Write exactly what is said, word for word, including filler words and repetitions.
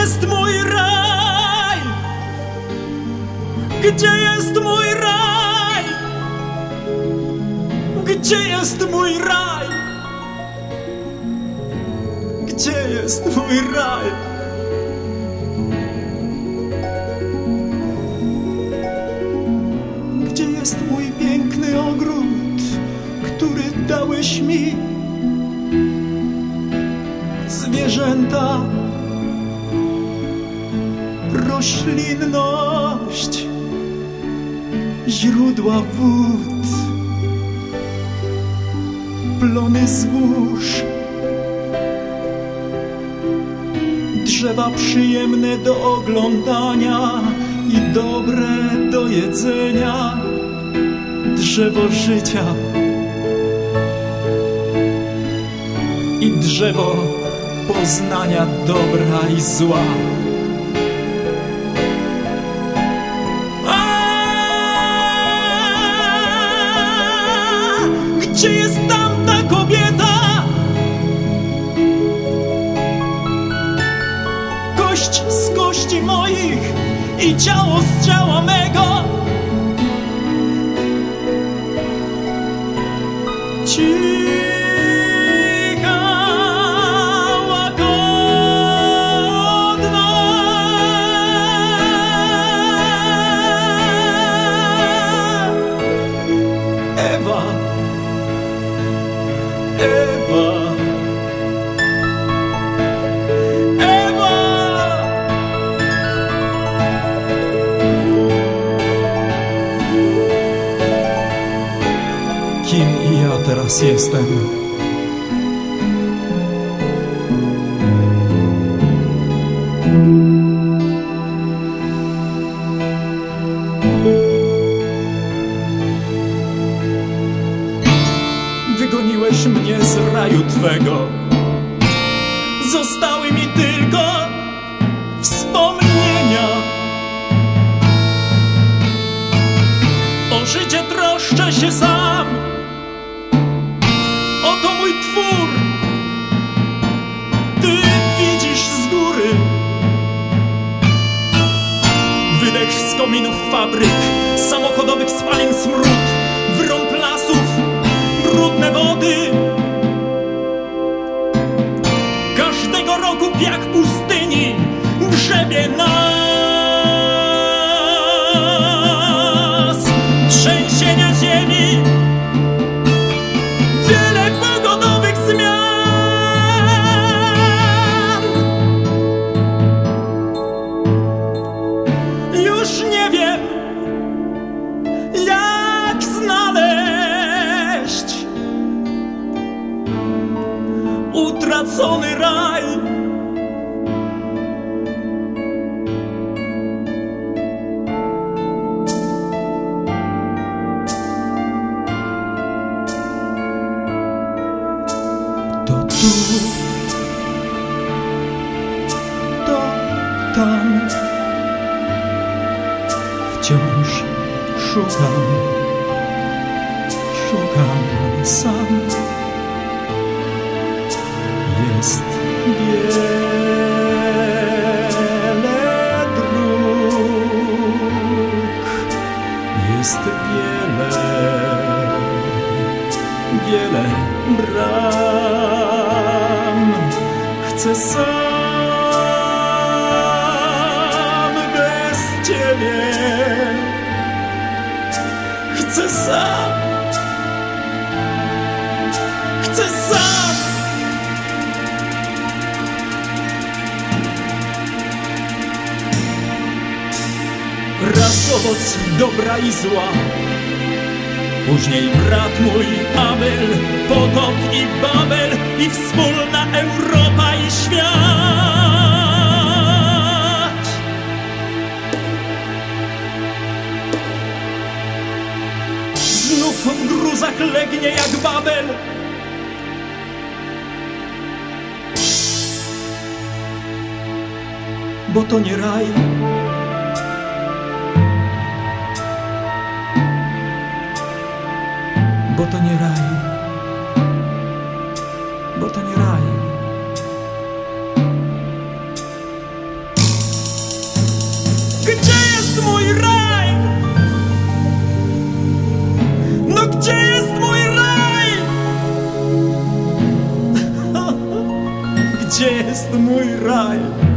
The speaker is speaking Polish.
jest mój raj? Gdzie jest mój raj? Gdzie jest mój raj? Gdzie jest mój raj? Gdzie jest mój piękny ogród, który dałeś mi? Zwierzęta, roślinność, źródła wód, plony zbóż, drzewa przyjemne do oglądania i dobre do jedzenia, drzewo życia i drzewo poznania dobra i zła. A, gdzie jest tamta kobieta? Kość z kości moich i ciało z ciała mego. Ci Ewa, Ewa, kim ja teraz jestem? Wygoniłeś mnie z raju Twego. Zostały mi tylko wspomnienia. O życie troszczę się sam. Oto mój twór. Ty widzisz z góry. Wydech z kominów fabryk, samochodowych spalin smród, wrąb lasów, brudne wody. Każdego roku piach pustyni grzebie nas. Trzęsienia ziemi, wiele pogodowych zmian. Już nie wiem, jak znaleźć utracony raj. To tu, to tam, wciąż szukam, szukam sam. Jest wiele dróg, jest wiele, wiele bram. Chcę sam bez Ciebie, chcę sam, chcę sam. Raz owoc dobra i zła, później brat mój Abel, potop i Babel i wspólna Europa i świat. Znów w gruzach legnie jak Babel. Bo to nie raj. Bo to nie raj, bo to nie raj. jest mój raj.